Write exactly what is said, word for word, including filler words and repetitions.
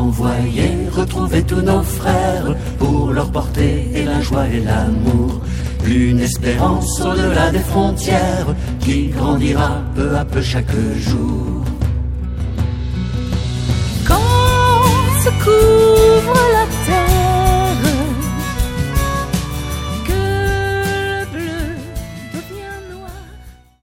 envoyer retrouver tous nos frères pour leur porter la joie et l'amour. Une espérance au-delà des frontières qui grandira peu à peu chaque jour. Quand ce coup